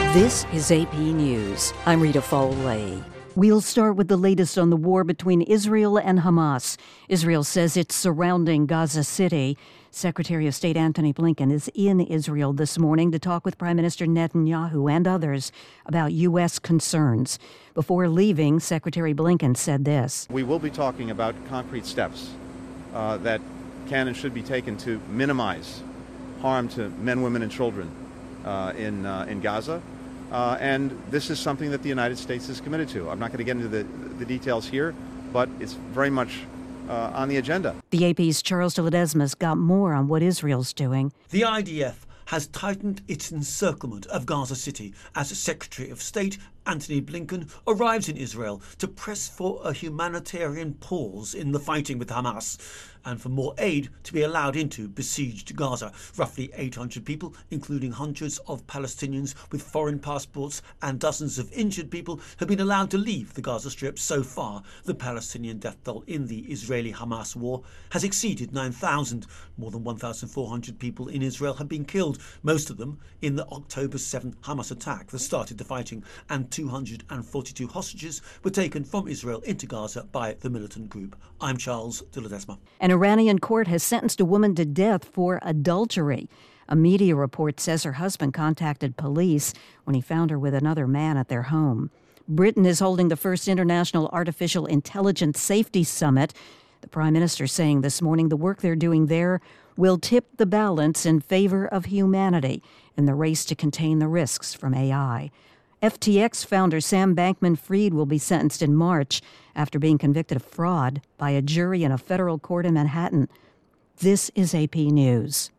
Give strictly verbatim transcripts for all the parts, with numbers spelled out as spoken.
This is A P News. I'm Rita Foley. We'll start with the latest on the war between Israel and Hamas. Israel says it's surrounding Gaza City. Secretary of State Antony Blinken is in Israel this morning to talk with Prime Minister Netanyahu and others about U S concerns. Before leaving, Secretary Blinken said this. We will be talking about concrete steps uh, that can and should be taken to minimize harm to men, women, and children uh, in, uh, in Gaza. Uh, and this is something that the United States is committed to. I'm not going to get into the, the details here, but it's very much uh, on the agenda. The A P's Charles de Ledesma's got more on what Israel's doing. The I D F has tightened its encirclement of Gaza City as Secretary of State Antony Blinken arrives in Israel to press for a humanitarian pause in the fighting with Hamas and for more aid to be allowed into besieged Gaza. Roughly eight hundred people, including hundreds of Palestinians with foreign passports and dozens of injured people, have been allowed to leave the Gaza Strip so far. The Palestinian death toll in the Israeli-Hamas war has exceeded nine thousand. More than one thousand four hundred people in Israel have been killed, most of them in the October seventh Hamas attack that started the fighting, and two hundred forty-two hostages were taken from Israel into Gaza by the militant group. I'm Charles de Ledesma. An Iranian court has sentenced a woman to death for adultery. A media report says her husband contacted police when he found her with another man at their home. Britain is holding the first International Artificial Intelligence Safety Summit. The Prime Minister saying this morning the work they're doing there will tip the balance in favor of humanity in the race to contain the risks from A I. F T X founder Sam Bankman-Fried will be sentenced in March after being convicted of fraud by a jury in a federal court in Manhattan. This is A P News.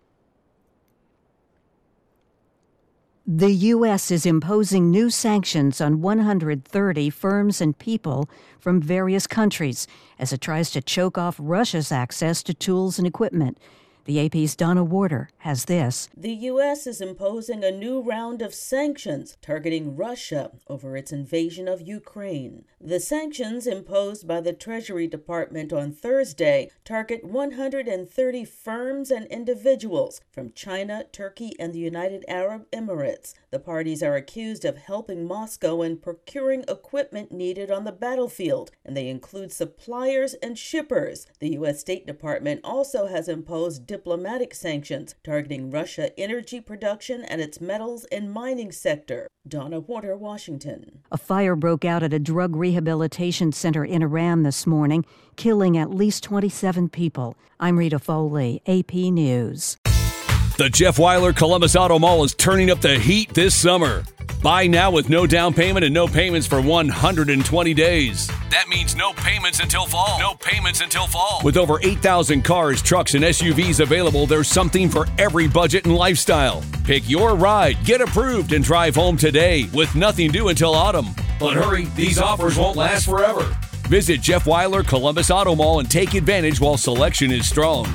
The U S is imposing new sanctions on one hundred thirty firms and people from various countries as it tries to choke off Russia's access to tools and equipment. The A P's Donna Warder has this. The U S is imposing a new round of sanctions targeting Russia over its invasion of Ukraine. The sanctions imposed by the Treasury Department on Thursday target one hundred thirty firms and individuals from China, Turkey, and the United Arab Emirates. The parties are accused of helping Moscow in procuring equipment needed on the battlefield, and they include suppliers and shippers. The U S State Department also has imposed diplomatic sanctions targeting Russia energy production and its metals and mining sector. Donna Warder, Washington. A fire broke out at a drug rehabilitation center in Iran this morning, killing at least twenty-seven people. I'm Rita Foley, A P News. The Jeff Weiler Columbus Auto Mall is turning up the heat this summer. Buy now with no down payment and no payments for one hundred twenty days. That means no payments until fall. No payments until fall. With over eight thousand cars, trucks, and S U Vs available, there's something for every budget and lifestyle. Pick your ride, get approved, and drive home today with nothing due until autumn. But hurry, these offers won't last forever. Visit Jeff Weiler Columbus Auto Mall and take advantage while selection is strong.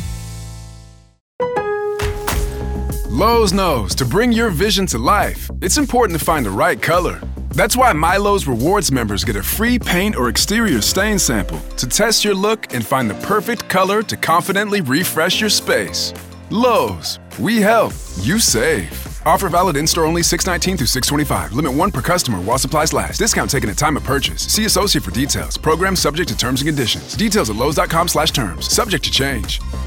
Lowe's knows to bring your vision to life, it's important to find the right color. That's why MyLowe's Rewards members get a free paint or exterior stain sample to test your look and find the perfect color to confidently refresh your space. Lowe's, we help, you save. Offer valid in-store only six nineteen through six twenty-five. Limit one per customer while supplies last. Discount taken at time of purchase. See associate for details. Program subject to terms and conditions. Details at lowes dot com slash terms. Subject to change.